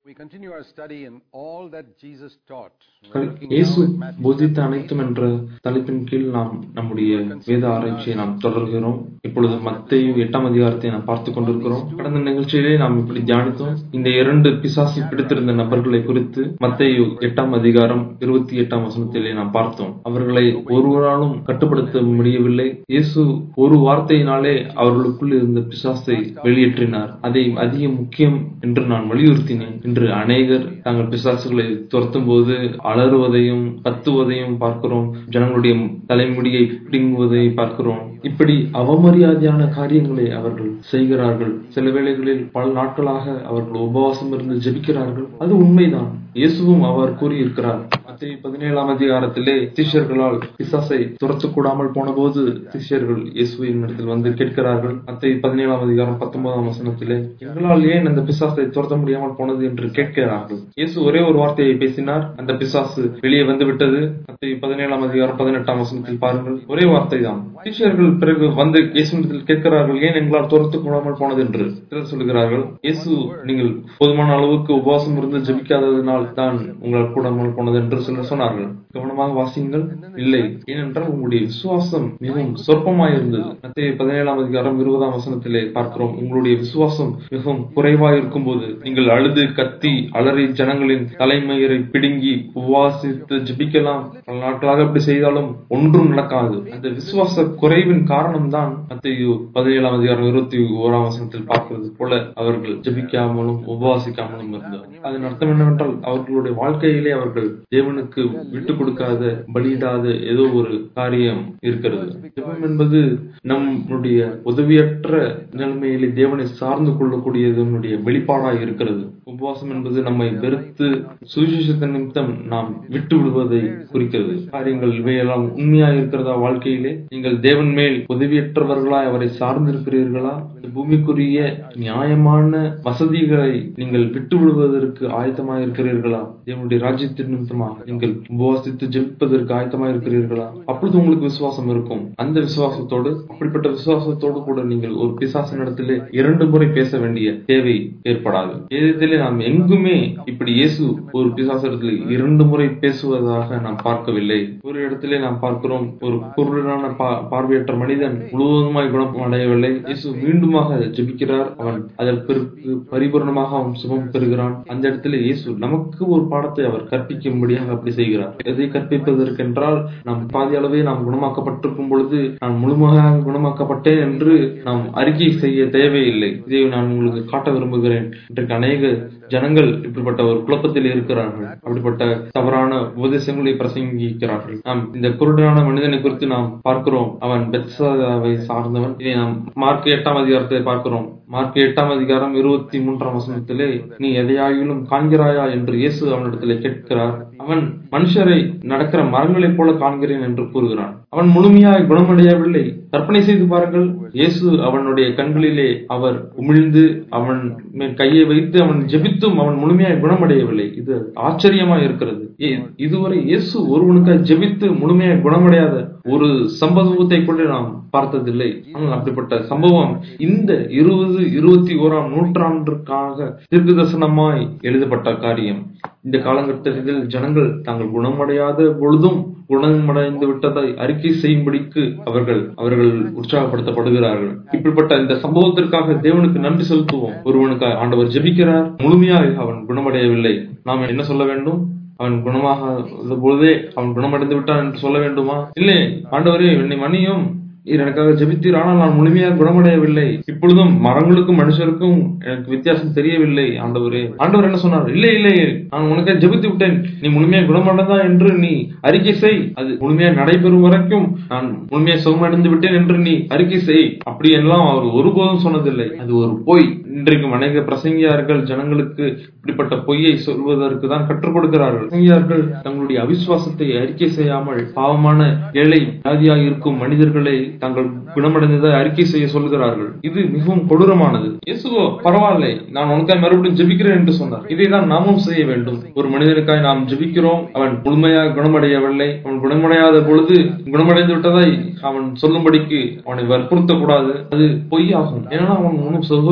We continue our study in all that Jesus taught. இயேசு போதித்த அனைத்தும் என்ற தலைப்பின் கீழ் நாம் நம்முடைய வேத ஆராய்ச்சியை நாம் தொடர்கிறோம். இப்பொழுது மத்தேயு 8ஆம் அதிகாரத்தை நாம் பார்த்துக் கொண்டிருக்கிறோம். கடந்த நிகழ்ச்சியிலே நாம் இப்படி தியானித்தோம். இந்த 2 பிசாசு பிடித்திருந்த நபர்களை குறித்து மத்தேயு 8ஆம் அதிகாரம் 28ஆம் வசனத்திலே நாம் பார்த்தோம். அவர்களை ஒருவராலும் கட்டுப்படுத்த முடியவில்லை. இயேசு ஒரு வார்த்தையினாலே அவர்களுக்குள் இருந்த பிசாசை வெளியேற்றினார். அதை அதிக முக்கியம் என்று நான் வலியுறுத்தினேன். இன்று அநேகர் தாங்கள் பிசாசுகளை துரத்தும் போது அலறுவதையும் கத்துவதையும் பார்க்கிறோம். ஜனங்களுடைய தலைமுடியை பிடுங்குவதை பார்க்கிறோம். இப்படி அவமரியாதையான காரியங்களை அவர்கள் செய்கிறார்கள். சில வேளைகளில் பல நாட்களாக அவர்கள் உபவாசம் இருந்து ஜெபிக்கிறார்கள். அது உண்மைதான். இயேசுவும் அவர் கூறியிருக்கிறார். மத்தேயு 17ஆம் அதிகாரத்திலே சீஷர்களால் பிசாசை துரத்தக்கூடாமல் போன போது சீஷர்கள் இயேசுவின் இடத்தில் வந்து கேட்கிறார்கள். மத்தேயு 17ஆம் அதிகாரம் 19ஆம் வசனத்திலே எங்களால் ஏன் அந்த பிசாசை துரத்த முடியாமல் போனது என்று கேட்கிறார்கள். இயேசு ஒரே ஒரு வார்த்தையை பேசினார், அந்த பிசாசு வெளியே வந்து விட்டது. மத்தேயு 17ஆம் அதிகாரம் 18ஆம் வசனத்தில் பாருங்கள், ஒரே வார்த்தை தான். சீஷர்கள் பிறகு வந்து இயேசுவிடத்தில் கேட்கிறார்கள், ஏன் எங்களால் துரத்தக்கூடாமல் போனது என்று. சிலர் சொல்கிறார்கள், இயேசு நீங்கள் போதுமான அளவுக்கு உபவாசம் இருந்து ஜெபிக்காததினால் தான் உங்களால் கூடாமல் போனது என்று சிலர் சொன்னார்கள். கவனமாக வாசியுங்கள். இல்லை, ஏனென்றால் உங்களுடைய விசுவாசம் மிகவும் சொற்பமாயிருந்தது. மத்தேயு 17ஆம் அதிகாரம் 20ஆம் வசனத்திலே பார்க்கிறோம், உங்களுடைய விசுவாசம் மிகவும் குறைவாயிருக்கும் போது நீங்கள் அழுது கத்தி அலறி ஜனங்களின் தலைமயிரை பிடுங்கி உபவாசித்து ஜெபிக்கலாம். பல நாட்களாக அப்படி செய்தாலும் ஒன்றும் நடக்காது. அந்த விசுவாச குறைவின் காரணம் தான் மத்தேயு 17ஆம் அதிகாரம் 21ஆம் வசனத்தில் பார்க்கிறது போல அவர்கள் ஜெபிக்காமலும் உபவாசிக்காமலும் இருந்தார். அதன் அர்த்தம் என்னவென்றால் அவர்களுடைய வாழ்க்கையிலே அவர்கள் தேவனுக்கு விட்டுக் கொடுக்காத பலியிடாத ஏதோ ஒரு காரியம் இருக்கிறது. ஜெபம் என்பது நம்முடைய உதவியற்ற நிலைமையிலே தேவனை சார்ந்து கொள்ளக்கூடியதனுடைய வெளிப்பாடாக இருக்கிறது. உபவாசம் என்பது நம்மை வெறுத்து சுவிசேஷத்தின் நிமித்தம் நாம் விட்டு விடுவதை குறிக்கிறது. காரியங்கள் இவையெல்லாம் உண்மையாக இருக்கிறதா? வாழ்க்கையிலே நீங்கள் தேவன் மேல் உதவியற்றவர்களாய் அவரை சார்ந்திருக்கிறீர்களா? பூமிக்குரிய நியாயமான வசதிகளை நீங்கள் விட்டு விடுவதற்கு ஆயத்தமாக இருக்கிறீர்களா? தேவனுடைய ராஜ்யத்தின் நிமித்தமாக நீங்கள் உபவாசித்து ஜெபிப்பதற்கு ஆயத்தமாக இருக்கிறீர்களா? அப்பொழுது உங்களுக்கு விசுவாசம் இருக்கும். அந்த விசுவாசத்தோடு, அப்படிப்பட்ட விசுவாசத்தோடு கூட நீங்கள் ஒரு பிசாசின் இடத்திலே 2 முறை பேச வேண்டிய தேவை ஏற்படாது. வேதத்திலே நாம் எங்குமே இப்படி இயேசு ஒரு பிசாசிடத்தில் 2 முறை பேசுவதாக நாம் பார்க்கவில்லை. ஒரு இடத்திலே நாம் பார்க்கிறோம், ஒரு குருடனான பார்வையற்ற மனிதன் முழுவதுமாய் குணம் அடையவில்லை. இயேசு மீண்டுமாக ஜெபிக்கிறார். அவன் அதற்கு பரிபூர்ணமாக அவன் சுகம் பெறுகிறான். அந்த இடத்துல இயேசு நமக்கு ஒரு பாடத்தை அவர் கற்பிக்கும்படியாக அப்படி செய்கிறார். எதை கற்பிப்பதற்கென்றால், நாம் பாதி அளவே நாம் குணமாக்கப்பட்டிருக்கும் பொழுது நான் முழுமையாக குணமாக்கப்பட்டேன் என்று நாம் அறிக்கை செய்ய தேவையில்லை. இதை நான் உங்களுக்கு காட்ட விரும்புகிறேன். இன்றைக்கு அநேக ஜனங்கள் இப்படிப்பட்ட ஒரு குழப்பத்தில் இருக்கிறார்கள். அப்படிப்பட்ட தவறான உபதேசங்களை பிரசங்கிக்கிறார்கள். நாம் இந்த குருடனான மனிதனை குறித்து நாம் பார்க்கிறோம். அவன் பெத்சாதாவை சார்ந்தவன். இதை நாம் மார்க் 8ஆம் அதிகாரத்தை பார்க்கிறோம். மார்க் 8ஆம் அதிகாரம் 23ஆம் வசனத்திலே, நீ எதையாகிலும் காண்கிறாயா என்று இயேசு அவனிடத்திலே கேட்கிறார். அவன் மனுஷரை நடக்கிற மரங்களைப் போல காண்கிறேன் என்று கூறுகிறான். அவன் முழுமையாய் குணமடையவில்லை. கற்பனை செய்து பாருங்கள், இயேசு அவனுடைய கண்களிலே அவர் உமிழ்ந்து அவன் கையை வைத்து அவன் ஜெபித்தும் அவன் முழுமையாய் குணமடையவில்லை. இது ஆச்சரியமாய் இருக்கிறது. இதுவரை இயேசு ஒருவனுக்காய் ஜெபித்து முழுமையாய் குணமடையாத ஒரு சம்பவத்தை கூட நாம் பார்த்ததில்லை. ஆனால் அப்படிப்பட்ட சம்பவம் இந்த 20-21ஆம் நூற்றாண்டிற்காக தீர்க்கதரிசனமாய் எழுதப்பட்ட காரியம். இந்த காலகட்டத்தில் ஜனங்கள் தாங்கள் குணமடையாத பொழுதும் குணமடைந்து விட்டதை அறிக்கை செய்யும்படிக்கு அவர்கள் உற்சாகப்படுத்தப்படுகிறார்கள். இப்படிப்பட்ட இந்த சம்பவத்திற்காக தேவனுக்கு நன்றி செலுத்துவோம். ஒருவனுக்கு ஆண்டவர் ஜெபிக்கிறார், முழுமையாக அவன் குணமடையவில்லை. நாம் என்ன சொல்ல வேண்டும்? அவன் குணமாக பொழுதே அவன் குணமடைந்து விட்டான் என்று சொல்ல வேண்டுமா? இல்லை, ஆண்டவரே என்னை மன்னியும், நீர் எனக்காக ஜெபித்தீர், ஆனால் நான் முழுமையாக குணமடையவில்லை. இப்பொழுதும் மரங்களுக்கும் மனுஷருக்கும் எனக்கு வித்தியாசம் தெரியவில்லை ஆண்டவரே. ஆண்டவர் என்ன சொன்னார்? இல்லை, நான் உனக்காக ஜெபித்து விட்டேன், நீ முழுமையாக குணமடைந்தா என்று நீ அறிக்கை செய். அது முழுமையாக நடைபெறும் வரைக்கும் நான் முழுமையாக சுகமடைந்து விட்டேன் என்று நீ அறிக்கை செய். அப்படி எல்லாம் அவர் ஒருபோதும் சொன்னதில்லை. அது ஒரு பொய். இன்றைக்கும் அநேக பிரசங்கியார்கள் ஜனங்களுக்கு இப்படிப்பட்ட பொய்யை சொல்வதற்கு தான் கற்றுக் கொடுக்கிறார்கள். பிரசங்கியார்கள் தங்களுடைய அவிசுவாசத்தை அறிக்கை செய்யாமல் பாவமான ஏழை வியாதியாக இருக்கும் மனிதர்களை தாங்கள் குணமடைந்ததை அறிக்கை செய்ய சொல்கிறார்கள். இது மிகவும் கொடூரமானது. இயேசுவோ பரவாயில்லை, நான் உனக்காய் மறுபடியும் ஜெபிக்கிறேன் என்று சொன்னார். இதைதான் நாமும் செய்ய வேண்டும். ஒரு மனிதனுக்காய் நாம் ஜெபிக்கிறோம், அவன் முழுமையாக குணமடையவில்லை, அவன் குணமடையாத பொழுது குணமடைந்து விட்டதை அவன் சொல்லும்படிக்கு அவனை வற்புறுத்த கூடாது. அது பொய்யாகும். ஏன்னா அவன் சுகவீனமாய்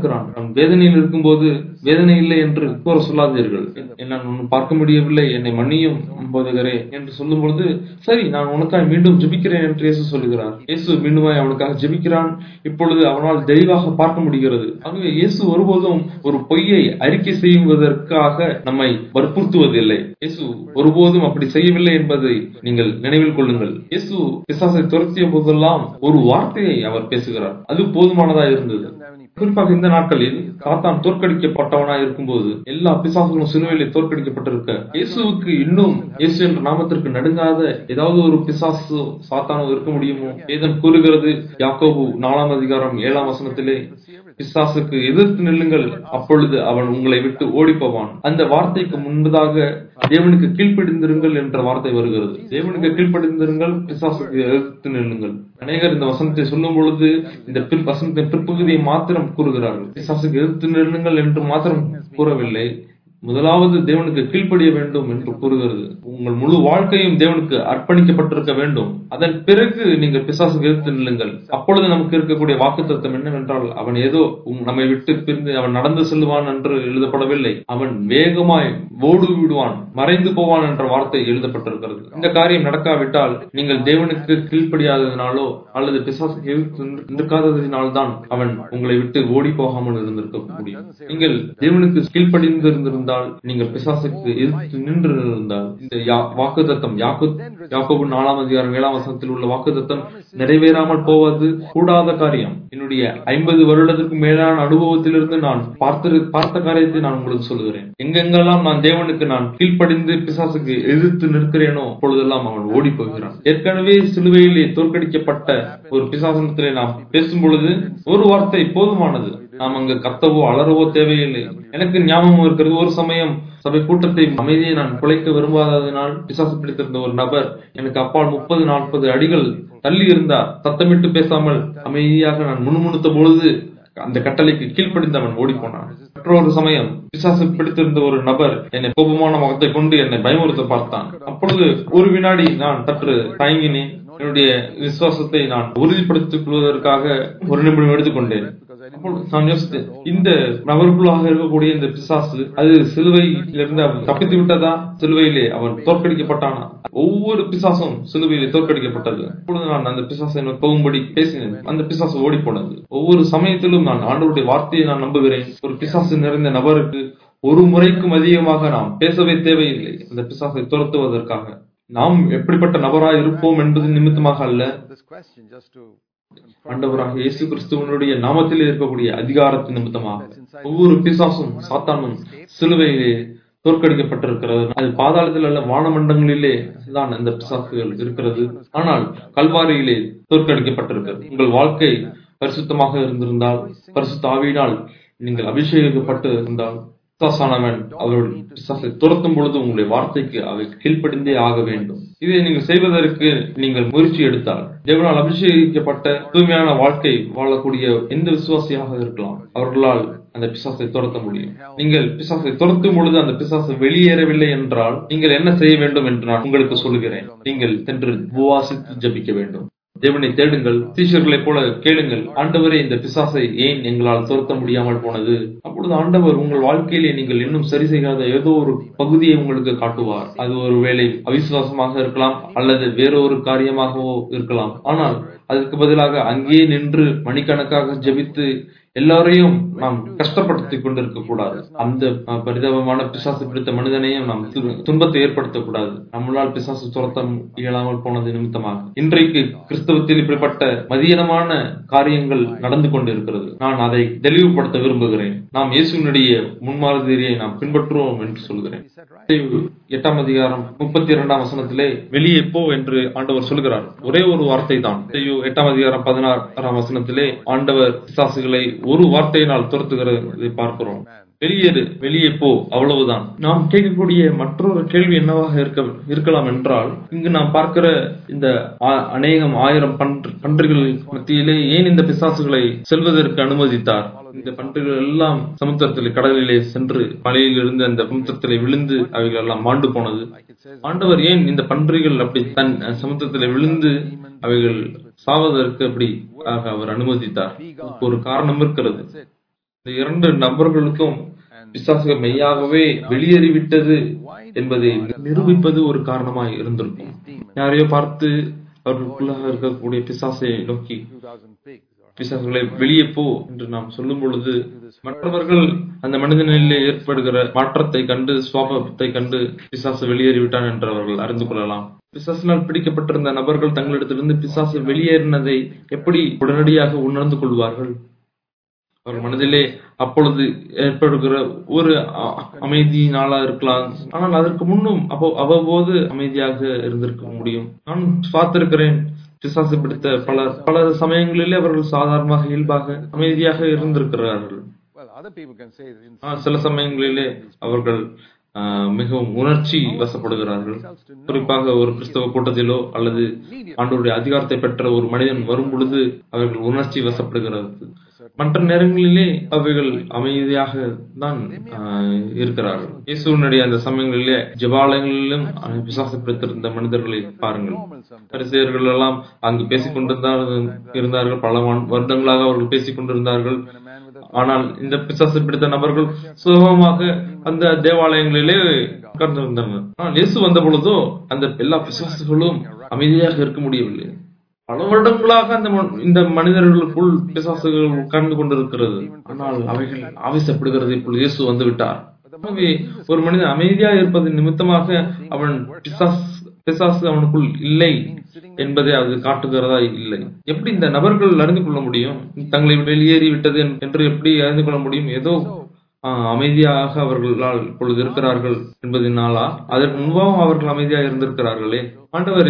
இருக்கிறான். நான் வேதனையில் இருக்கும்போது வேதனை இல்லை என்று கூற சொல்லாதீர்கள். நான் பார்க்க முடியவில்லை, என்னை மன்னியும் போதுகிறே என்று சொல்லும் பொழுது, சரி நான் உனக்காக மீண்டும் ஜெபிக்கிறேன் என்று இயேசு சொல்லுகிறார். இயேசு மீண்டுமாய் அவனுக்காக ஜெபிக்கிறான். இப்பொழுது அவனால் தெளிவாக பார்க்க முடிகிறது. ஆகவே இயேசு ஒருபோதும் ஒரு பொய்யை அறிக்கை செய்வதற்காக நம்மை வற்புறுத்துவதில்லை. இயேசு ஒருபோதும் அப்படி செய்யவில்லை என்பதை நீங்கள் நினைவில் கொள்ளுங்கள். இயேசு பிசாசை துரத்திய போதெல்லாம் ஒரு வார்த்தையை அவர் பேசுகிறார். அது போதுமானதா இருந்தது. குறிப்பாக இந்த நாட்களில் சாத்தான் தோற்கடிக்கப்பட்டவனாய் இருக்கும்போது எல்லா பிசாசுகளும் சிலுவையிலே தோற்கடிக்கப்பட்டிருக்க, இயேசுவுக்கு இன்னும் இயேசு என்ற நாமத்திற்கு நடுங்காத ஏதாவது ஒரு பிசாசு சாத்தானோ இருக்க முடியுமோ? வேதம் கூறுகிறது, யாக்கோபு 4 அதிகாரம் 7 வசனத்திலே, பிசாசுக்கு எதிர்த்து நில்லுங்கள், அப்பொழுது அவன் உங்களை விட்டு ஓடி போவான். அந்த வார்த்தைக்கு முன்பதாக தேவனுக்கு கீழ்ப்படிந்திருங்கள் என்ற வார்த்தை வருகிறது. தேவனுக்கு கீழ்ப்படிந்திருங்கள், பிசாசுக்கு எதிர்த்து நில்லுங்கள். அநேகர் இந்த வசனத்தை சொல்லும் பொழுது இந்த வசனத்தின் பிற்பகுதியை மாத்திரம் கூறுகிறார்கள். பிசாசுக்கு எதிர்த்து நில்லுங்கள் என்று மாத்திரம் கூறவில்லை, முதலாவது தேவனுக்கு கீழ்ப்படிய வேண்டும் என்று கூறுகிறது. உங்கள் முழு வாழ்க்கையும் தேவனுக்கு அர்ப்பணிக்கப்பட்டிருக்க வேண்டும். அதன் பிறகு நீங்கள் பிசாசுக்கு எதிர்த்து நில்லுங்கள். அப்பொழுது நமக்கு இருக்கக்கூடிய வாக்குத்தத்தம் என்னவென்றால், அவன் ஏதோ நம்மை விட்டு பிரிந்து அவன் நடந்து செல்வான் என்று எழுதப்படவில்லை. அவன் வேகமாய் ஓடு விடுவான், மறைந்து போவான் என்ற வார்த்தை எழுதப்பட்டிருக்கிறது. இந்த காரியம் நடக்காவிட்டால் நீங்கள் தேவனுக்கு கீழ்ப்படியாததினாலோ அல்லது பிசாசுக்கு எதிர்த்து நிற்காததினால்தான் அவன் உங்களை விட்டு ஓடி போகாமல் இருந்திருக்க முடியும். நீங்கள் தேவனுக்கு கீழ்ப்படிந்திருந்திருந்தால், நீங்கள் பிசாசுக்கு எதிர்த்து நின்று இருந்தால், இந்த வாக்குத்தத்தம் யாக்கோபு 4 அதிகாரம் 7 வசனத்தில் உள்ள வாக்குத்தத்தம் நிறைவேறாமல் போவது கூடாத காரியம். என்னுடைய 50 வருடத்திற்கு மேலான அனுபவத்திலிருந்து நான் பார்த்த காரியத்தை நான் உங்களுக்கு சொல்லுகிறேன். எங்கெங்கெல்லாம் நான் தேவனுக்கு நான் கீழ்ப்படிந்து பிசாசுக்கு எதிர்த்து நிற்கிறேனோ அப்பொழுதெல்லாம் அவன் ஓடி போகிறான். ஏற்கனவே சிலுவையிலே தோற்கடிக்கப்பட்ட ஒரு பிசாசனத்திலே நாம் பேசும் பொழுது ஒரு வார்த்தை போதுமானது. நாம் அங்கு கத்தவோ அலறவோ தேவையில்லை. எனக்கு ஞாபகம் இருக்கிறது, ஒரு சமயம் சபை கூட்டத்தை அமைதியை நான் குலைக்க விரும்பாததினால் பிசாசு பிடித்திருந்த ஒரு நபர் எனக்கு அப்பால் 30-40 அடிகள் தள்ளி இருந்தார். சத்தமிட்டு பேசாமல் அமைதியாக நான் முணுமுணுத்த பொழுது அந்த கட்டளைக்கு கீழ்ப்படிந்து அவன் ஓடி போனான். மற்றொரு சமயம் பிசாசு பிடித்திருந்த ஒரு நபர் என்னை கோபமான முகத்தை கொண்டு என்னை பயமுறுத்த பார்த்தான். அப்பொழுது ஒரு வினாடி நான் சற்று தயங்கினேன். என்னுடைய விசுவாசத்தை நான் உறுதிப்படுத்திக் கொள்வதற்காக 1 நிமிடம் எடுத்துக்கொண்டேன். நான் யோசித்தேன், இந்த நபருக்குள்ளாக இருக்கக்கூடிய இந்த பிசாசு அது சிலுவையிலிருந்து அவன் தப்பித்து விட்டதா, சிலுவையிலே அவன் தோற்கடிக்கப்பட்டானா? ஒவ்வொரு பிசாசும் சிலுவையிலே தோற்கடிக்கப்பட்டது. அப்பொழுது நான் அந்த பிசாசை போகும்படி பேசினேன். அந்த பிசாசு ஓடி போனது. ஒவ்வொரு சமயத்திலும் நான் ஆண்டவருடைய வார்த்தையை நான் நம்புகிறேன். ஒரு பிசாசு நிறைந்த நபருக்கு ஒரு முறைக்கும் அதிகமாக நாம் பேசவே தேவையில்லை. அந்த பிசாசை துரத்துவதற்காக நாம் எப்படிப்பட்ட நபராய் இருப்போம் என்பது நிமித்தமாக அல்ல, ஆண்டவராக இயேசு கிறிஸ்துவனுடைய நாமத்தில் இருக்கக்கூடிய அதிகாரத்தின் நிமித்தமாக ஒவ்வொரு பிசாசும் சாத்தானும் சிலுவையிலே தோற்கடிக்கப்பட்டிருக்கிறது. அது பாதாளத்தில் அல்ல, வானமண்டங்களிலே தான் அந்த பிசாசுகள் இருக்கிறது. ஆனால் கல்வாரியிலே தோற்கடிக்கப்பட்டிருக்கிறது. உங்கள் வாழ்க்கை பரிசுத்தமாக இருந்திருந்தால், பரிசுத்த ஆவியினால் நீங்கள் அபிஷேகிக்கப்பட்டு இருந்தால், பிசாசானவன் அவருடைய பிசாசை துரத்தும் பொழுது உங்களுடைய வார்த்தைக்கு அவை கீழ்ப்படிந்தே ஆக வேண்டும். இதை நீங்கள் செய்வதற்கு நீங்கள் முயற்சி எடுத்தால், தேவனால் அபிஷேகிக்கப்பட்ட தூய்மையான வாழ்க்கை வாழக்கூடிய எந்த விசுவாசியாக இருக்கலாம், அவர்களால் அந்த பிசாசை துரத்த முடியும். நீங்கள் பிசாசை துரத்தும் பொழுது அந்த பிசாசு வெளியேறவில்லை என்றால் நீங்கள் என்ன செய்ய வேண்டும் என்று நான் உங்களுக்கு சொல்கிறேன். நீங்கள் சென்று உபவாசித்து ஜெபிக்க வேண்டும். தேவனை தேடுங்கள். சீஷர்களைப் போல கேளுங்கள், ஆண்டவரே, இந்த பிசாசை ஏன் எங்களால் துரத்த முடியாமல் போனது? அப்பொழுது ஆண்டவர் உங்கள் வாழ்க்கையிலே நீங்கள் இன்னும் சரி செய்யாத ஏதோ ஒரு பகுதியை உங்களுக்கு காட்டுவார். அது ஒரு வேளை அவிசுவாசமாக இருக்கலாம், அல்லது வேறொரு காரியமாகவோ இருக்கலாம். ஆனால் அதற்கு பதிலாக அங்கேயே நின்று மணிக்கணக்காக ஜெபித்து எல்லாரையும் நாம் கஷ்டப்படுத்திக் கொண்டிருக்க கூடாது. அந்த பரிதாபமான பிசாசு பிடித்த மனிதனையும் நாம் துன்பத்தை ஏற்படுத்தக்கூடாது. நம்மளால் பிசாசு துரத்த இயலாமல் போனது நிமித்தமாக இன்றைக்கு கிறிஸ்தவத்தில் இப்படிப்பட்ட மதியனமான காரியங்கள் நடந்து கொண்டிருக்கிறது. நான் அதை தெளிவுபடுத்த விரும்புகிறேன். நாம் இயேசுவினுடைய முன்மாதிரியை நாம் பின்பற்றுவோம் என்று சொல்கிறேன். 8 அதிகாரம் 32 வசனத்திலே வெளியே போ என்று ஆண்டவர் சொல்கிறார். ஒரே ஒரு வார்த்தை தான். 8 அதிகாரம் 16 வசனத்திலே ஆண்டவர் பிசாசுகளை ஒரு வார்த்தையினால் துரத்துகிறதை பார்க்கிறோம். வெளியேறு, வெளியே போ, அவ்வளவுதான். நாம் கேட்கக்கூடிய மற்றொரு கேள்வி என்னவாக இருக்கலாம் என்றால், இங்கு நாம் பார்க்கிற இந்த அநேகம் 1000 பன்றிகள் மத்தியிலே ஏன் இந்த பிசாசுகளை செல்வதற்கு அனுமதித்தார்? இந்த பன்றிகள் எல்லாம் சமுத்திரத்தில் கடலிலே சென்று மலையில் இருந்து அந்த சமுத்திரத்திலே விழுந்து அவைகள் எல்லாம் மாண்டு போனது. ஆண்டவர் ஏன் இந்த பன்றிகள் அப்படி தன் சமுத்திரத்திலே விழுந்து அவைகள் சாவதற்கு அப்படி அவர் அனுமதித்தார்? ஒரு காரணம் இருக்கிறது. இந்த இரண்டு நபர்களுக்கும் பிசாசுகள் மெய்யாகவே வெளியேறிவிட்டது என்பதை நிரூபிப்பது ஒரு காரணமாய் இருந்திருக்கும். யாரையோ பார்த்து அவர்களுக்குள்ளாக இருக்கக்கூடிய பிசாசை நோக்கி பிசாசுகளை வெளியே போ என்று நாம் சொல்லும் பொழுது மற்றவர்கள் அந்த மனிதனிலே ஏற்படுகிற மாற்றத்தை கண்டு, சுவாபத்தை கண்டு பிசாசு வெளியேறிவிட்டான் என்று அவர்கள் அறிந்து கொள்ளலாம். பிசாசினால் பிடிக்கப்பட்டிருந்த நபர்கள் தங்களிடத்திலிருந்து பிசாசு வெளியேறினதை எப்படி உடனடியாக உணர்ந்து கொள்வார்கள்? அவர் மனதிலே அப்பொழுது ஏற்படுகிற ஒரு அமைதியினாலா இருக்கலாம். ஆனால் அதற்கு முன்னும் அவ்வப்போது அமைதியாக இருந்திருக்க முடியும். நான் பார்த்திருக்கிறேன், பிசாசு பிடித்த பல சமயங்களிலே அவர்கள் சாதாரணமாக இயல்பாக அமைதியாக இருந்திருக்கிறார்கள். சில சமயங்களிலே அவர்கள் மிகவும் உணர்ச்சி வசப்படுகிறார்கள். குறிப்பாக ஒரு கிறிஸ்தவ கூட்டத்திலோ அல்லது ஆண்டவருடைய அதிகாரத்தை பெற்ற ஒரு மனிதன் வரும் பொழுது அவர்கள் உணர்ச்சி வசப்படுகிறார்கள். மற்ற நேரங்களிலே அவைகள் அமைதியாக தான் இருக்கிறார்கள். இயேசுவினுடைய அந்த சமயங்களிலே ஜெபாலயங்களிலும் பிசாசு பிடித்திருந்த மனிதர்களை பாருங்கள். பரிசேயர்கள் எல்லாம் அங்கு பேசிக் கொண்டிருந்தார்கள். பல வருடங்களாக அவர்கள் பேசிக் கொண்டிருந்தார்கள். ஆனால் இந்த பிசாசு பிடித்த நபர்கள் சுலபமாக அந்த தேவாலயங்களிலே உட்கார்ந்திருந்தனர். ஆனால் இயேசு வந்த பொழுதோ அந்த எல்லா பிசாசுகளும் அமைதியாக இருக்க முடியவில்லை. பல வருடங்களாக இந்த மனிதர்களுக்குள் பிசாசுகள் உட்கார்ந்து கொண்டிருக்கிறது. ஆனால் அவைகள் ஆவேசப்படுகிறது. இப்பொழுது இயேசு வந்து விட்டார். ஒரு மனிதன் அமைதியாக இருப்பது நிமித்தமாக அவன் பிசாசு அவனுக்குள் இல்லை என்பதை அது காட்டுகிறதா? இல்லை. எப்படி இந்த நபர்கள் அறிந்து கொள்ள முடியும்? தங்களை வெளியேறி விட்டது என்று எப்படி அறிந்து கொள்ள முடியும்? ஏதோ அமைதியாக அவர்களால் இப்பொழுது இருக்கிறார்கள் என்பதனாலா? அதற்கு முன்பாகவும் அவர்கள் அமைதியாக இருந்திருக்கிறார்களே. ஆண்டவர்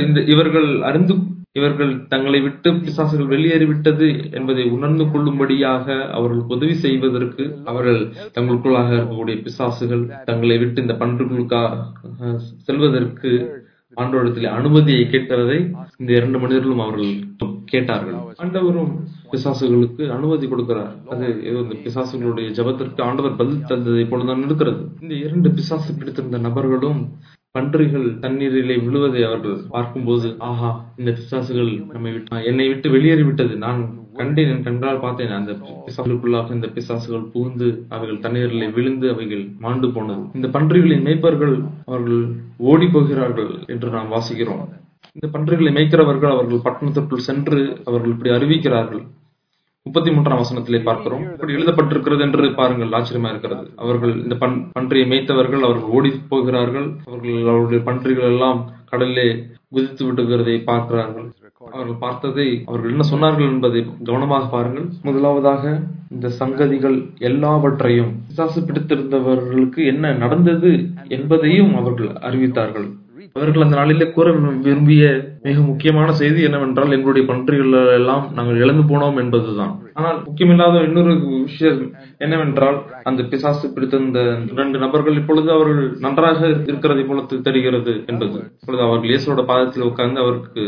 இவர்கள் தங்களை விட்டு பிசாசுகள் வெளியேறிவிட்டது என்பதை உணர்ந்து கொள்ளும்படியாக அவர்களுக்கு உதவி செய்வதற்கு அவர்கள் தங்களுக்குள்ளாக இருக்கக்கூடிய பிசாசுகள் தங்களை விட்டு இந்த பன்றுகளுக்காக செல்வதற்கு ஆண்டவரிடத்தில் அனுமதியை கேட்கிறதை இந்த இரண்டு மனிதர்களும் அவர்கள் கேட்டார்கள். ஆண்டவரும் பிசாசுகளுக்கு அனுமதி கொடுக்கிறார். அது இந்த பிசாசுகளுடைய ஜபத்திற்கு ஆண்டவர் பதில் தந்ததை போலதான் இருக்கிறது. இந்த இரண்டு பிசாசு பிடித்திருந்த நபர்களும் பன்றிகள் தண்ணீரிலே விழுவதை அவர்கள் பார்க்கும்போது, ஆஹா, இந்த பிசாசுகள் என்னை விட்டு வெளியேறிவிட்டது, நான் கண்டேன், என் கண்டால் பார்த்தேன், அந்த பிசாசுகளுக்குள்ளாக இந்த பிசாசுகள் புகுந்து அவைகள் தண்ணீரிலே விழுந்து அவைகள் மாண்டு போனது. இந்த பன்றிகளின் மேய்ப்பர்கள் அவர்கள் ஓடி போகிறார்கள் என்று நாம் வாசிக்கிறோம். இந்த பன்றிகளை மேய்க்கிறவர்கள் அவர்கள் பட்டணத்திற்குள் சென்று அவர்கள் இப்படி அறிவிக்கிறார்கள். 33ஆம் வசனத்திலே பார்க்கிறோம். இப்படி எழுதப்பட்டிருக்கிறது என்று பாருங்கள், ஆச்சரியமா இருக்கிறது. அவர்கள் இந்த பன்றியை மேய்த்தவர்கள் அவர்கள் ஓடி போகிறார்கள். அவருடைய பன்றிகள் எல்லாம் கடலிலே குதித்து விடுகிறதை பார்க்கிறார்கள். அவர்கள் பார்த்ததை அவர்கள் என்ன சொன்னார்கள் என்பதை கவனமாக பாருங்கள். முதலாவதாக இந்த சங்கதிகள் எல்லாவற்றையும் பிசாசு பிடித்திருந்தவர்களுக்கு என்ன நடந்தது என்பதையும் அவர்கள் அறிவித்தார்கள். அவர்கள் அந்த நாளிலே கூற விரும்பிய மிக முக்கியமான செய்தி என்னவென்றால், எங்களுடைய பன்றிகள் எல்லாம் நாங்கள் இழந்து போனோம் என்பதுதான். ஆனால் முக்கியமில்லாத இன்னொரு விஷயம் என்னவென்றால், அந்த பிசாசு பிடித்திருந்த 2 நபர்கள் இப்பொழுது அவர்கள் நன்றாக இருக்கிறதை போல தெரிகிறது என்பது. இப்பொழுது அவர்கள் இயேசுவோட பாதத்தில் உட்கார்ந்து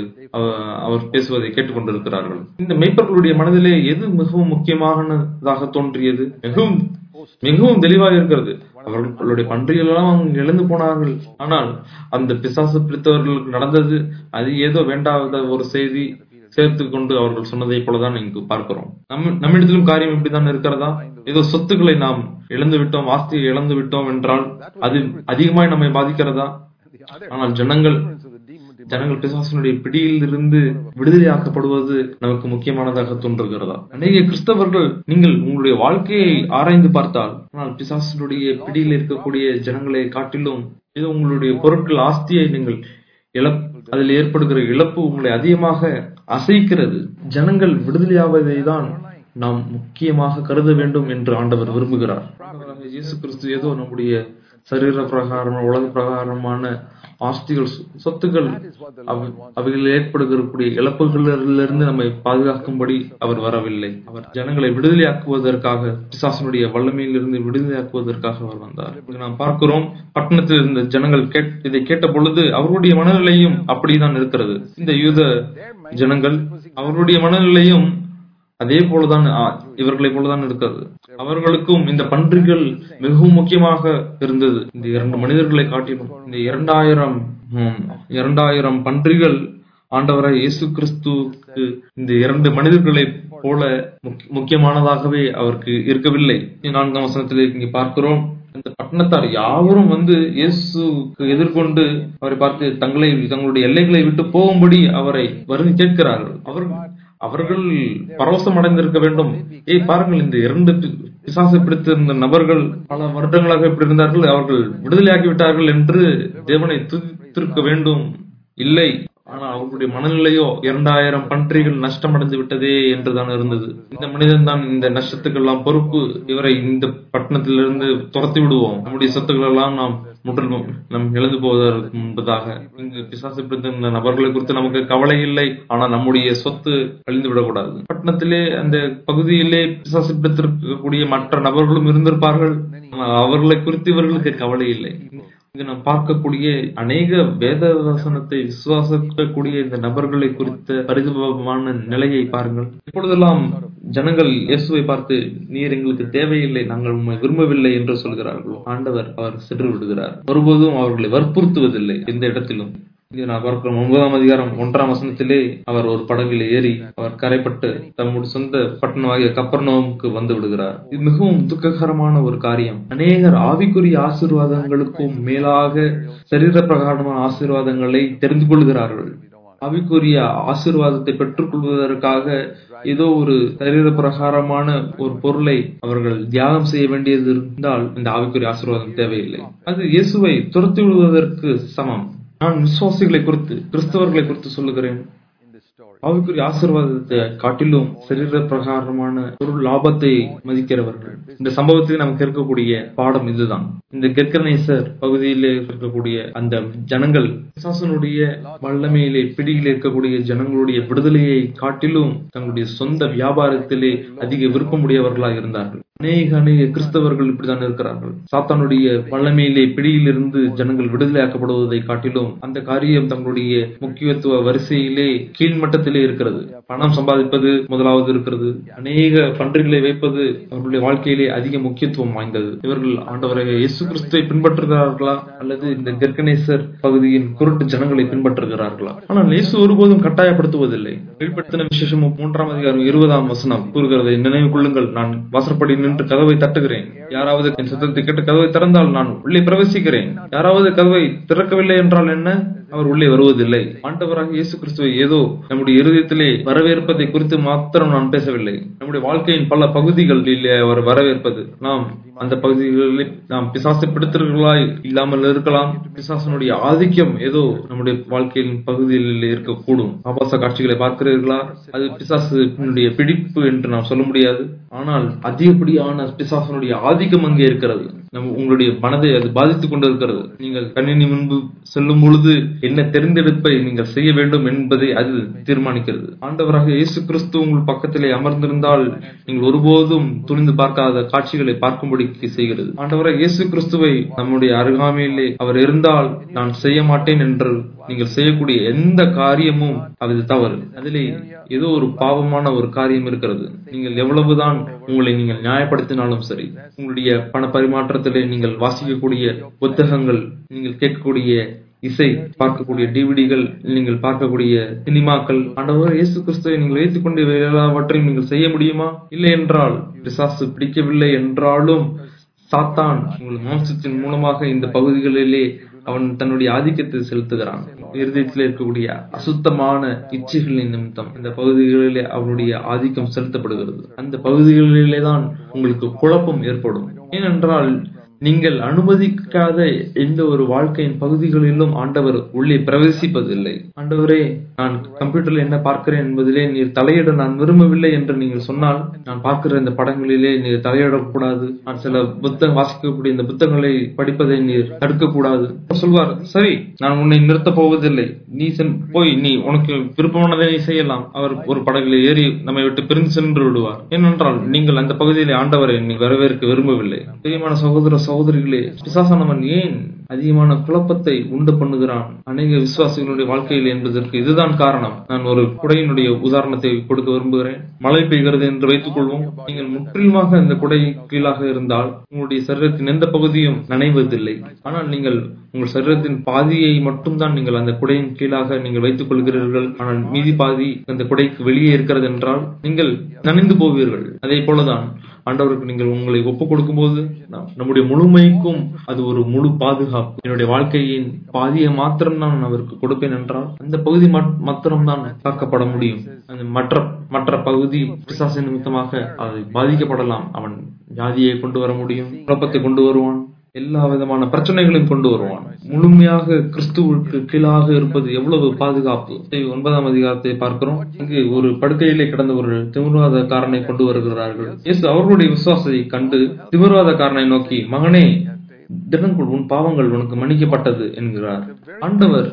அவர் பேசுவதை கேட்டுக்கொண்டிருக்கிறார்கள். இந்த மெய்ப்பர்களுடைய மனதிலே எது மிகவும் முக்கியமானதாக தோன்றியது? மிகவும் தெளிவாக இருக்கிறது. அவர்களுடைய பன்றிகள் எல்லாம் இழந்து போனார்கள். ஆனால் அந்த பிசாசு பிடித்தவர்களுக்கு நடந்தது அது ஏதோ வேண்டாத ஒரு செய்தி சேர்த்து கொண்டு அவர்கள் சொன்னதை போலதான் இங்கு பார்க்கிறோம். நம்மிடத்திலும் காரியம் இப்படிதான் இருக்கிறதா? ஏதோ சொத்துக்களை நாம் இழந்து விட்டோம், ஆஸ்தியை இழந்து விட்டோம் என்றால் அது அதிகமாய் நம்மை பாதிக்கிறதா? ஆனால் ஜனங்கள் பிசாசினுடைய பிடியில் இருந்து விடுதலையாக்கப்படுவது நமக்கு முக்கியமானதாக தோன்றுகிறதா? அநேக கிறிஸ்தவர்கள் நீங்கள் உங்களுடைய வாழ்க்கையை ஆராய்ந்து பார்த்தால், ஆனால் பிசாசினுடைய பிடியில் இருக்கக்கூடிய ஜனங்களை காட்டிலும் இது உங்களுடைய பொருட்கள், ஆஸ்தியை நீங்கள் அதில் ஏற்படுகிற இழப்பு உங்களை அதிகமாக அசைக்கிறது. ஜனங்கள் விடுதலையாவதை தான் நாம் முக்கியமாக கருத வேண்டும் என்று ஆண்டவர் விரும்புகிறார். இயேசு கிறிஸ்து ஏதோ நம்முடைய சரீர பிரகாரமான உலக பிரகாரமான ஆஸ்திகள், சொத்துக்கள், அவைகளில் ஏற்படுகிற இழப்புகளிலிருந்து நம்மை பாதுகாக்கும்படி அவர் வரவில்லை. அவர் ஜனங்களை விடுதலையாக்குவதற்காக, பிசாசினுடைய வல்லமையிலிருந்து விடுதலையாக்குவதற்காக அவர் வந்தார். நாம் பார்க்கிறோம், பட்டணத்தில் இருந்த ஜனங்கள் இதை கேட்ட பொழுது அவருடைய மனநிலையும் அப்படிதான் இருக்கிறது. இந்த யூத ஜனங்கள் அவருடைய மனநிலையும் அதே போலதான், இவர்களை போலதான் இருக்கிறது. அவர்களுக்கும் இந்த பன்றிகள் மிகவும் முக்கியமாக இருந்தது. இந்த 2 மனிதர்களை காட்டிலும் இந்த 2000 பன்றிகள் ஆண்டவராய் இயேசு கிறிஸ்துவுக்கு இந்த 2 மனிதர்களை போல முக்கியமானதாகவே அவருக்கு இருக்கவில்லை. 4ஆம் வசனத்திலே இங்கே பார்க்கிறோம், இந்த பட்டணத்தார் யாவரும் இயேசுக்கு எதிர்கொண்டு அவரை பார்த்து தங்களுடைய எல்லைகளை விட்டு போகும்படி அவரை வருந்தி கேட்கிறார்கள். அவர்கள் பரவசம் அடைந்திருக்க வேண்டும். பாருங்கள், இந்த 2 பிசாசை பிடித்திருந்த நபர்கள் பல வருடங்களாக எப்படி இருந்தார்கள், அவர்கள் விடுதலையாகிவிட்டார்கள் என்று தேவனை துதித்திருக்க வேண்டும். இல்லை, ஆனால் அவர்களுடைய மனநிலையோ 2000 பன்றிகள் நஷ்டமடைந்து விட்டதே என்றுதான் இருந்தது. இந்த மனிதன் தான் இந்த நஷ்டத்துக்கெல்லாம் பொறுப்பு, இவரை இந்த பட்டணத்திலிருந்து துரத்தி விடுவோம், நம்முடைய சொத்துக்கள் எல்லாம் நாம் இழந்து போவதற்கு முன்பதாக. இங்கு பிசாசு பிடித்த நபர்களை குறித்து நமக்கு கவலை இல்லை, ஆனால் நம்முடைய சொத்து அழிந்து விடக்கூடாது. பட்டணத்திலே அந்த பகுதியிலே பிசாசு பிடித்திருக்கக்கூடிய மற்ற நபர்களும் இருந்திருப்பார்கள், அவர்களை குறித்து இவர்களுக்கு கவலை இல்லை. இங்கு நாம் பார்க்கக்கூடிய அநேக வேத வசனத்தை விசுவாசிக்கக்கூடிய இந்த நபர்களை குறித்த பரிதாபமான நிலையை பாருங்கள். இப்பொழுதெல்லாம் ஜனங்கள் இயேசுவை பார்த்து, நீர் எங்களுக்கு தேவையில்லை, நாங்கள் உண்மை விரும்பவில்லை என்று சொல்கிறார்கள். ஆண்டவர் அவர் சென்று விடுகிறார். ஒருபோதும் அவர்களை வற்புறுத்துவதில்லை எந்த இடத்திலும். இங்கே நான் பார்க்கிறோம் 9ஆம் அதிகாரம் 1ஆம் வசனத்திலே அவர் ஒரு படகில் ஏறி அவர் கரைப்பட்டு தம்முடைய சொந்த பட்டணமாகிய கப்பர்நகூமுக்கு வந்து விடுகிறார். இது மிகவும் துக்ககரமான ஒரு காரியம். அநேகர் ஆவிக்குரிய ஆசீர்வாதங்களுக்கும் மேலாக சரீர பிரகாரமான ஆசீர்வாதங்களை தெரிந்து கொள்கிறார்கள். ஆவிக்குரிய ஆசீர்வாதத்தை பெற்றுக் கொள்வதற்காக ஏதோ ஒரு சரீர பிரகாரமான ஒரு பொருளை அவர்கள் தியாகம் செய்ய வேண்டியது இருந்தால் இந்த ஆவிக்குரிய ஆசீர்வாதம் தேவையில்லை. அது இயேசுவை துரத்தி விடுவதற்கு சமம். நான் விசுவாசிகளை குறித்து, கிறிஸ்தவர்களை குறித்து சொல்லுகிறேன். ஆவிக்குரிய ஆசீர்வாதத்தை காட்டிலும் சரீர பிரகாரமான ஒரு லாபத்தை மதிக்கிறவர்கள். இந்த சம்பவத்தில் நமக்கு இருக்கக்கூடிய பாடம் இதுதான். இந்த கெர்கனேசர் பகுதியிலே இருக்கக்கூடிய அந்த ஜனங்கள் பிசாசனுடைய வல்லமையிலே பிடியில் இருக்கக்கூடிய ஜனங்களுடைய விடுதலையை காட்டிலும் தங்களுடைய சொந்த வியாபாரத்திலே அதிக விருப்பமுடையவர்களாக இருந்தார்கள். அநேக கிறிஸ்தவர்கள் இப்படித்தான் இருக்கிறார்கள். சாத்தானுடைய வல்லமையிலே பிடியில் இருந்து ஜனங்கள் விடுதலையாக்கப்படுவதை காட்டிலும் அந்த காரியம் தங்களுடைய முக்கியத்துவ வரிசையிலே கீழ்மட்டத்திலே இருக்கிறது. பணம் சம்பாதிப்பது முதலாவது இருக்கிறது. அநேக பன்றிகளை வைப்பது அவர்களுடைய வாழ்க்கையிலே அதிக முக்கியத்துவம் வாய்ந்தது. இவர்கள் ஆண்டவரை இயேசு கிறிஸ்துவை பின்பற்றுகிறார்களா அல்லது இந்த கெர்கனேசர் பகுதியின் குருட்டு ஜனங்களை பின்பற்றுகிறார்களா? ஆனால் இயேசு ஒருபோதும் கட்டாயப்படுத்துவதில்லை. வெளிப்படுத்தின விசேஷம் 3ஆம் அதிகாரம் 20ஆம் வசனம் கூறுகிறதை நினைவு கொள்ளுங்கள், நான் வாசற்படி நின்று கதவை தட்டுகிறேன். யாராவது என் சத்தத்தை கேட்டு கதவை திறந்தால் நான் உள்ளே பிரவேசிக்கிறேன். யாராவது கதவை திறக்கவில்லை என்றால் என்ன? அவர் உள்ளே வருவதில்லை. ஆண்டவராக இயேசு கிறிஸ்துவை ஏதோ நம்முடைய இருதயத்திலே வரவேற்பதை குறித்து மாத்திரம் நான் பேசவில்லை. நம்முடைய வாழ்க்கையின் பல பகுதிகளிலே அவர் வரவேற்பது. நாம் அந்த பகுதிகளில் நாம் பிசாசை பிடித்தவர்களாய் இல்லாமல் இருக்கலாம். பிசாசனுடைய ஆதிக்கம் ஏதோ நம்முடைய வாழ்க்கையின் பகுதிகளில் இருக்கக்கூடும். ஆபாச காட்சிகளை பார்க்கிறீர்களா? அது பிசாசனுடைய பிடிப்பு என்று நாம் சொல்ல முடியாது. ஆனால் அதிகப்படியான பிசாசனுடைய ஆதிக்கம் அங்கே இருக்கிறது. உங்களுடைய மனதை அது பாதித்துக் கொண்டிருக்கிறது. நீங்கள் கணினி முன்பு செல்லும் பொழுது என்ன தெரிந்தெடுப்பை நீங்கள் செய்ய வேண்டும் என்பதை அது தீர்மானிக்கிறது. ஆண்டவராக இயேசு கிறிஸ்து உங்கள் பக்கத்திலே அமர்ந்திருந்தால் நீங்கள் ஒருபோதும் துணிந்து பார்க்காத காட்சிகளை பார்க்கும்படி செய்கிறது. ஆண்டவராக இயேசு கிறிஸ்துவை நம்முடைய அருகாமையிலே அவர் இருந்தால் நான் செய்ய மாட்டேன் என்று நீங்கள் செய்யக்கூடிய எந்த காரியமும் அது தவறு. அதிலே ஏதோ ஒரு பாவமான ஒரு காரியம் இருக்கிறது. நீங்கள் எவ்வளவுதான் உங்களை நீங்கள் நியாயப்படுத்தினாலும் சரி, உங்களுடைய பண பரிமாற்றத்திலே நீங்கள் வாசிக்கக்கூடிய புத்தகங்கள், நீங்கள் கேட்கக்கூடிய இசை, பார்க்கக்கூடிய டிவிடிகள், நீங்கள் பார்க்கக்கூடிய சினிமாக்கள், ஆண்டவர் இயேசு கிறிஸ்துவை நீங்கள் வைத்துக் கொண்டு எல்லாவற்றையும் நீங்கள் செய்ய முடியுமா? இல்லை என்றால், பிசாசு பிடிக்கவில்லை என்றாலும் சாத்தான் உங்கள் மாம்சத்தின் மூலமாக இந்த பகுதிகளிலே அவன் தன்னுடைய ஆதிக்கத்தை செலுத்துகிறான். இருதயத்தில் இருக்கக்கூடிய அசுத்தமான இச்சைகளின் நிமித்தம் இந்த பகுதிகளிலே அவனுடைய ஆதிக்கம் செலுத்தப்படுகிறது. அந்த பகுதிகளிலே தான் உங்களுக்கு குழப்பம் ஏற்படும். ஏனென்றால் நீங்கள் அனுமதிக்காத எந்த ஒரு வாழ்க்கையின் பகுதிகளிலும் ஆண்டவர் உள்ளே பிரவேசிப்பதில்லை. ஆண்டவரே, நான் கம்ப்யூட்டர்ல என்ன பார்க்கிறேன் என்பதிலே நீர் தலையிட நான் விரும்பவில்லை என்று நீங்கள் சொன்னால், நான் பார்க்கிற இந்த படங்களிலே நீர் தலையிடக்கூடாது, நான் சில புத்தகம் வாசிக்கக்கூடிய இந்த புத்தகங்களை படிப்பதை நீர் தடுக்கக்கூடாது சொல்வார். சரி, நான் உன்னை நிறுத்தப் போவதில்லை, நீ போய் நீ உனக்கு விருப்பமானதை நீ செய்யலாம். அவர் ஒரு படகில் ஏறி நம்மை விட்டு பிரிந்து சென்று விடுவார். ஏனென்றால் நீங்கள் அந்த பகுதியிலே ஆண்டவரை நீ வரவேற்க விரும்பவில்லை. பிரியமான சகோதர சகோதரிகளே, பிசாசானவன் ஏன் அதிகமான குழப்பத்தை உண்டு பண்ணுகிறான் அநேக விசுவாசிகளுடைய வாழ்க்கையில் என்பதற்கு இதுதான் காரணம். நான் ஒரு குடையினுடைய உதாரணத்தை கொடுக்க விரும்புகிறேன். மழை பெய்கிறது என்று வைத்துக் கொள்வோம். நீங்கள் முற்றிலுமாக இந்த குடை கீழாக இருந்தால் உங்களுடைய சரீரத்தின் எந்த பகுதியும் நனைவதில்லை. ஆனால் நீங்கள் உங்கள் சரீரத்தின் பாதியை மட்டும்தான் நீங்கள் அந்த குடையின் கீழாக நீங்கள் வைத்துக் கொள்கிறீர்கள். ஆனால் மீதி பாதி அந்த குடைக்கு வெளியே இருக்கிறது என்றால் நீங்கள் நனைந்து போவீர்கள். அதே போலதான் ஆண்டவருக்கு நீங்கள் உங்களை ஒப்புக் கொடுக்கும் போது நம்முடைய முழுமைக்கும் அது ஒரு முழு பாதுகாப்பு. என்னுடைய வாழ்க்கையின் பாதியை மாத்திரம் நான் அவருக்கு கொடுப்பேன் என்றால் அந்த பகுதி மாத்திரம்தான் காக்கப்பட முடியும். அந்த மற்ற பகுதி பிசாசு நிமித்தமாக அதை பாதிக்கப்படலாம். அவன் வியாதியை கொண்டு வர முடியும், குழப்பத்தை கொண்டு வருவான், எல்லா விதமான பிரச்சனைகளையும் கொண்டு வருவான். முழுமையாக கிறிஸ்துவுக்கு கீழாக இருப்பது எவ்வளவு பாதுகாப்பு. 9ஆம் அதிகாரத்தை பார்க்கிறோம். இங்கு ஒரு படுக்கையிலே கிடந்த ஒரு திமிர்வாதக்காரனை கொண்டு வருகிறார்கள். இயேசு அவர்களுடைய விசுவாசத்தை கண்டு திமிர்வாதக்காரனை நோக்கி, மகனே, திடன்கொள், உன் பாவங்கள் உனக்கு மன்னிக்கப்பட்டது என்கிறார். ஆண்டவர்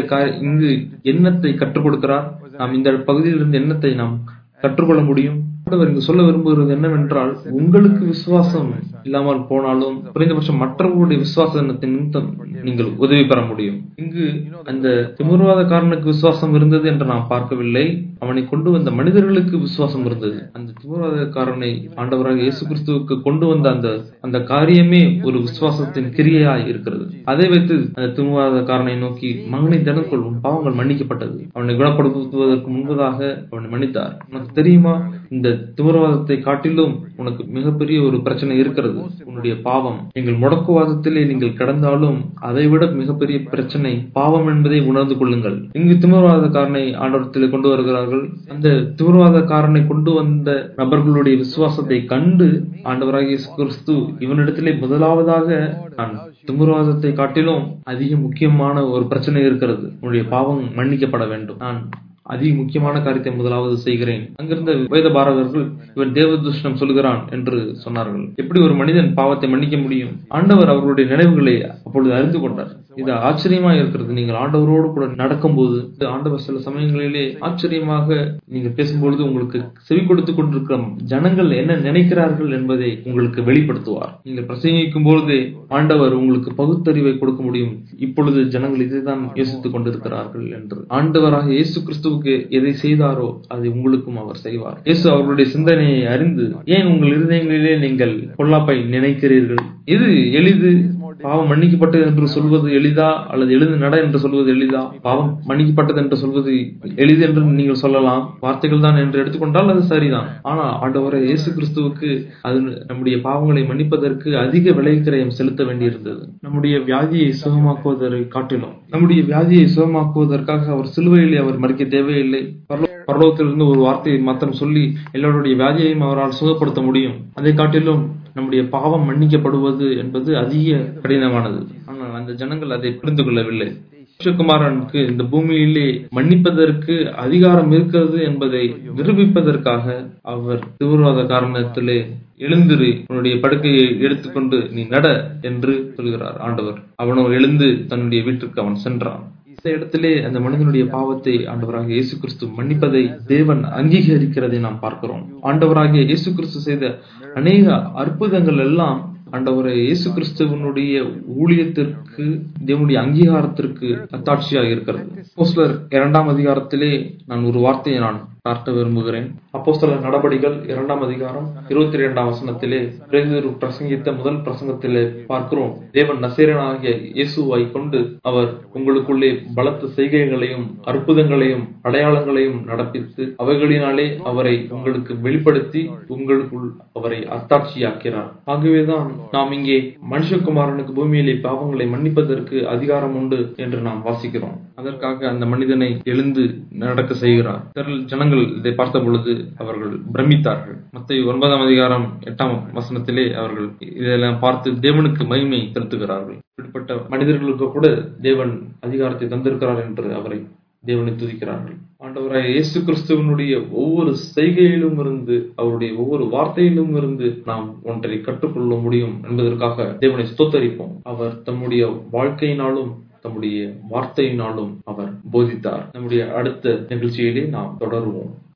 இங்கு எண்ணத்தை கற்றுக் கொடுக்கிறார். நாம் இந்த பகுதியிலிருந்து எண்ணத்தை நாம் கற்றுக்கொள்ள முடியும். ஆண்டவர் இங்கு சொல்ல விரும்புகிறது என்னவென்றால், உங்களுக்கு விசுவாசம் இல்லாமல் போனாலும் குறைந்தபட்சம் மற்றவர்களுடைய விசுவாசத்தின் நிமித்தம் நீங்கள் உதவி பெற முடியும். இங்கு அந்த திமிர்வாதக்காரனுக்கு விசுவாசம் இருந்தது என்று நாம் பார்க்கவில்லை. அவனை கொண்டு வந்த மனிதர்களுக்கு விசுவாசம் இருந்தது. அந்த திமிர்வாதக்காரனை ஆண்டவராக இயேசு கிறிஸ்துவுக்கு கொண்டு வந்த அந்த காரியமே ஒரு விசுவாசத்தின் கிரியையாய் இருக்கிறது. அதை வைத்து அந்த திமிர்வாதக்காரனை நோக்கி, மகனை தினக்குள், உன் பாவங்கள் மன்னிக்கப்பட்டது. அவனை குணப்படுத்துவதற்கு முன்பதாக அவனை மன்னித்தார். உனக்கு தெரியுமா, இந்த திமிர்வாதத்தை காட்டிலும் உனக்கு மிகப்பெரிய ஒரு பிரச்சனை இருக்கிறது. உன்னுடைய பாவம். எங்கள் முடக்குவாதத்திலே நீங்கள் கிடந்தாலும் அதைவிட மிகப்பெரிய பிரச்சனை பாவம் என்பதை உணர்ந்து கொள்ளுங்கள். இங்கு திமிர்வாதக்காரனை ஆண்டவரத்திலே கொண்டு வருகிறார்கள். அந்த திமிர்வாதக்காரனை கொண்டு வந்த நபர்களுடைய விசுவாசத்தை கண்டு ஆண்டவராகிய இயேசு கிறிஸ்து இவனிடத்திலே முதலாவதாக, நான் திமிர்வாதத்தை காட்டிலும் அதிக முக்கியமான ஒரு பிரச்சனை இருக்கிறது, உன்னுடைய பாவம் மன்னிக்கப்பட வேண்டும், நான் அதிக முக்கியமான காரியத்தை முதலாவது செய்கிறேன். அங்கிருந்த வேத பாரகர்கள், இவன் தேவதூஷணம் சொல்கிறான் என்று சொன்னார்கள். எப்படி ஒரு மனிதன் பாவத்தை மன்னிக்க முடியும்? ஆண்டவர் அவர்களுடைய நினைவுகளை அப்பொழுது அறிந்து கொண்டார். இது ஆச்சரியமா இருக்கிறது. நீங்கள் ஆண்டவரோடு கூட நடக்கும்போது ஆண்டவர் சில சமயங்களிலே ஆச்சரியமாக நீங்கள் பேசும்பொழுது உங்களுக்கு செவி கொடுத்துக் கொண்டிருக்கிற ஜனங்கள் என்ன நினைக்கிறார்கள் என்பதை உங்களுக்கு வெளிப்படுத்துவார். நீங்கள் பிரசங்கிக்கும் பொழுது ஆண்டவர் உங்களுக்கு பகுத்தறிவை கொடுக்க முடியும். இப்பொழுது ஜனங்கள் இதைதான் யோசித்துக் கொண்டிருக்கிறார்கள் என்று. ஆண்டவராக இயேசு கிறிஸ்துவுக்கு எதை செய்தாரோ அதை உங்களுக்கும் அவர் செய்வார். இயேசு அவர்களுடைய சிந்தனையை அறிந்து, ஏன் உங்கள் இருதயங்களிலே நீங்கள் பொல்லாப்பை நினைக்கிறீர்கள்? இது எளிது. பாவம் மன்னிக்கப்பட்டது என்று சொல்வது எளிதா, அல்லது எழுந்து நட என்று சொல்வது எளிதா? பாவம் மன்னிக்கப்பட்டது என்று சொல்வது எளிது என்று நீங்கள் சொல்லலாம். வார்த்தைகள் தான் என்று எடுத்துக்கொண்டால் அது சரிதான். ஆனால் ஆண்டவரே இயேசு கிறிஸ்துவுக்கு அது நம்முடைய பாவங்களை மன்னிப்பதற்கு அதிக விலைக்கிரயம் செலுத்த வேண்டியிருந்தது. நம்முடைய வியாதியை சுகமாக்குவதை காட்டிலும் நம்முடைய வியாதியை சுகமாக்குவதற்காக அவர் சிலுவையிலே அவர் மறிக்க தேவையில்லை. பரலோகத்திலிருந்து ஒரு வார்த்தையை மாத்திரம் சொல்லி எல்லோருடைய வியாதியையும் அவரால் சுகப்படுத்த முடியும். அதை காட்டிலும் நம்முடைய பாவம் மன்னிக்கப்படுவது என்பது அதிக கடினமானது. ஆனால் அந்த ஜனங்கள் அதை புரிந்து கொள்ளவில்லை. மனுஷகுமாரனுக்கு இந்த பூமியிலே மன்னிப்பதற்கு அதிகாரம் இருக்கிறது என்பதை நிரூபிப்பதற்காக அவர் திமிர்வாத காரணத்திலே, எழுந்திரு, உன்னுடைய படுக்கையை எடுத்துக்கொண்டு நீ நட என்று சொல்கிறார் ஆண்டவர். அவனோ எழுந்து தன்னுடைய வீட்டிற்கு அவன் சென்றான். இந்த இடத்திலே அந்த மனிதனுடைய பாவத்தை ஆண்டவராகிய இயேசு கிறிஸ்து மன்னிப்பதை தேவன் அங்கீகரிக்கிறதை நாம் பார்க்கிறோம். ஆண்டவராகிய இயேசு கிறிஸ்து செய்த அநேக அற்புதங்கள் எல்லாம் ஆண்டவரே இயேசு கிறிஸ்துவனுடைய ஊழியத்திற்கு, தேவனுடைய அங்கீகாரத்திற்கு அத்தாட்சியாக இருக்கிறது. அப்போஸ்தலர் 2ஆம் அதிகாரத்திலே நான் ஒரு வார்த்தையை நான் காட்ட விரும்புகிறேன். அப்போஸ்தலர் நடபடிகள் 2ஆம் அதிகாரம் 22ஆம் வசனத்திலே பேதுரு பிரசங்கித்த முதல் பிரசங்கத்திலே பார்க்கிறோம். தேவன் நசரேயனாகிய இயேசுவை கொண்டு அவர் உங்களுக்குள்ளே பலத்த செய்கைகளையும் அற்புதங்களையும் அடையாளங்களையும் நடப்பித்து அவைகளினாலே அவரை உங்களுக்கு வெளிப்படுத்தி உங்களுக்குள் அவரை அத்தாட்சியாக்கிறார். ஆகவேதான் நாம் இங்கே மனுஷகுமாரனுக்கு பூமியிலே பாவங்களை மன்னிப்பதற்கு அதிகாரம் உண்டு என்று நாம் வாசிக்கிறோம். அதற்காக அந்த மனிதனை எழுந்து நடக்க செய்கிறார். ஜனங்கள் இதை பார்த்த பொழுது அவர்கள் பிரமித்தார்கள். மத்தேயு 9ஆம் அதிகாரம் 8ஆம் வசனத்திலே அவர்கள் இதெல்லாம் பார்த்து தேவனுக்கு மகிமை செலுத்துகிறார்கள். இப்படிப்பட்ட மனிதர்களுக்கு கூட தேவன் அதிகாரத்தை தந்திருக்கிறார் என்று அவரை தேவனை துதிக்கிறார்கள். ஆண்டவராய் இயேசு கிறிஸ்துவனுடைய ஒவ்வொரு செய்கையிலும் இருந்து, அவருடைய ஒவ்வொரு வார்த்தையிலும் இருந்து நாம் ஒன்றை கற்றுக்கொள்ள முடியும் என்பதற்காக தேவனை ஸ்தோத்தரிப்போம். அவர் தம்முடைய வாழ்க்கையினாலும் தம்முடைய வார்த்தையினாலும் அவர் போதித்தார். நம்முடைய அடுத்த நிகழ்ச்சியிலே நாம் தொடருவோம்.